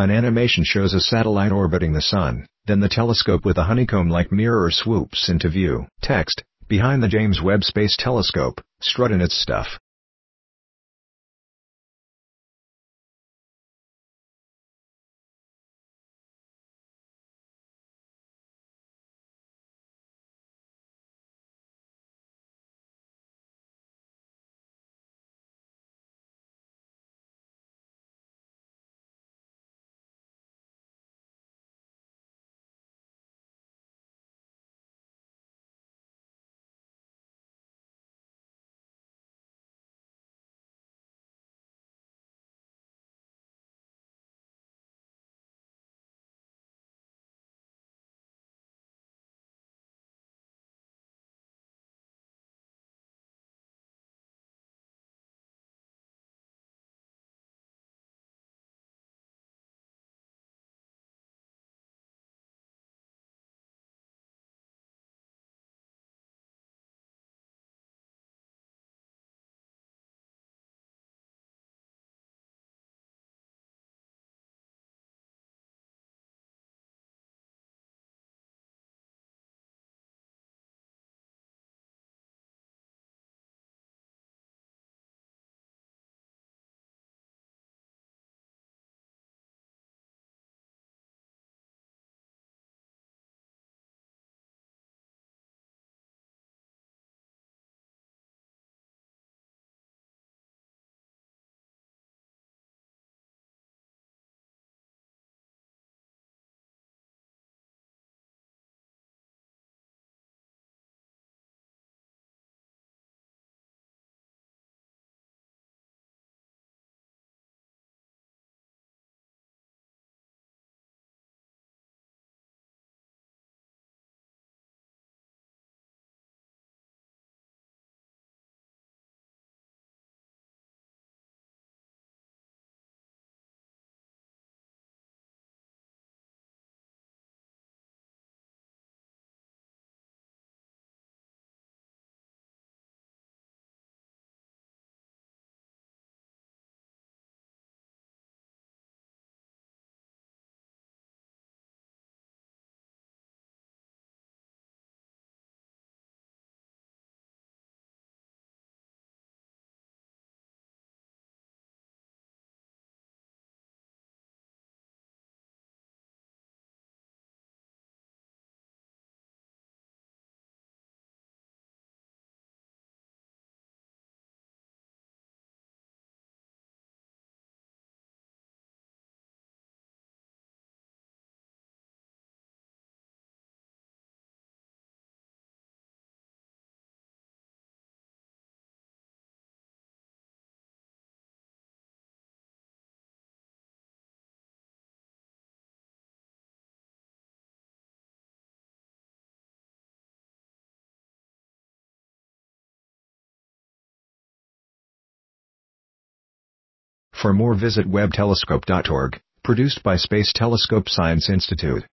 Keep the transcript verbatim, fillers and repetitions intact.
An animation shows a satellite orbiting the Sun, then the telescope with a honeycomb-like mirror swoops into view. Text: behind the James Webb Space Telescope, strutting its stuff. For more, visit webb telescope dot org, produced by Space Telescope Science Institute.